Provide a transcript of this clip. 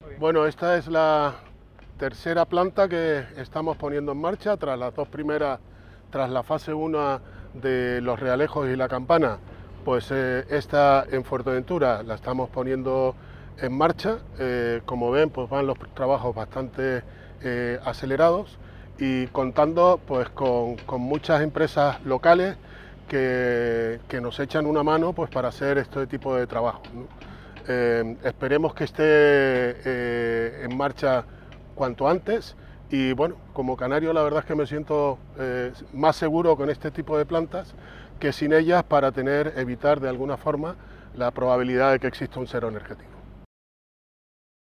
Bueno, esta es la tercera planta que estamos poniendo en marcha, tras las dos primeras, tras la fase 1 de Los Realejos y La Campana, pues esta en Fuerteventura la estamos poniendo en marcha. Como ven, pues van los trabajos bastante acelerados y contando pues con muchas empresas locales que nos echan una mano pues para hacer este tipo de trabajo, ¿no? Esperemos que esté en marcha cuanto antes y bueno, como canario la verdad es que me siento más seguro con este tipo de plantas que sin ellas, para evitar de alguna forma la probabilidad de que exista un cero energético.